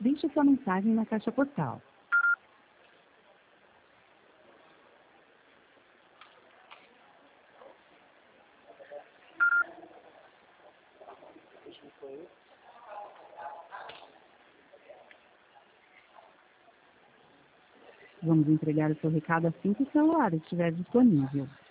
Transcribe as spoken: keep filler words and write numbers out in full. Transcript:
Deixe sua mensagem na caixa postal. Vamos entregar o seu recado assim que o celular estiver disponível.